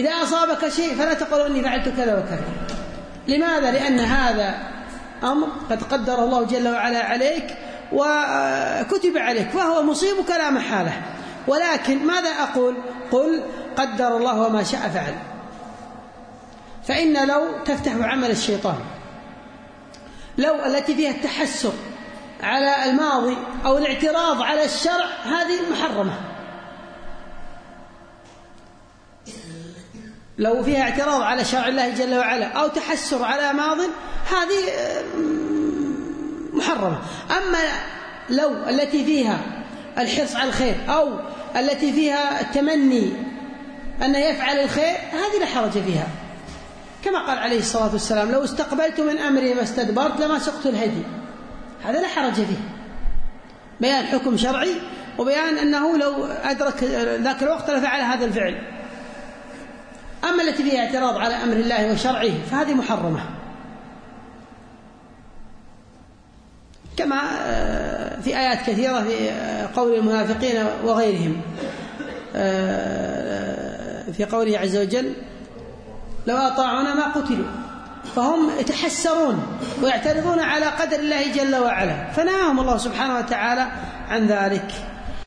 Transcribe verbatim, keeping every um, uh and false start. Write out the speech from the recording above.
إذا أصابك شيء فلا تقول إني فعلت كذا وكذا. لماذا؟ لأن هذا أمر قد قدر الله جل وعلا عليك وكتب عليك، فهو مصيبك لا محالة. ولكن ماذا أقول؟ قل قدر الله وما شاء فعل. فإن لو تفتح عمل الشيطان، لو التي فيها التحسر على الماضي أو الاعتراض على الشرع هذه محرمة. لو فيها اعتراض على شرع الله جل وعلا أو تحسر على ماض هذه محرمة. أما لو التي فيها الحرص على الخير أو التي فيها التمني أن يفعل الخير هذه لا حرج فيها، كما قال عليه الصلاة والسلام: لو استقبلت من أمري ما استدبرت لما سقت الهدي. هذا لا حرج فيه، بيان حكم شرعي وبيان أنه لو أدرك ذاك الوقت لفعل هذا الفعل. أما التي فيها اعتراض على أمر الله وشرعه فهذه محرمة، كما في آيات كثيرة في قول المنافقين وغيرهم، في قوله عز وجل: لو أطاعونا ما قتلوا. فهم يتحسرون ويعترضون على قدر الله جل وعلا، فنهاهم الله سبحانه وتعالى عن ذلك.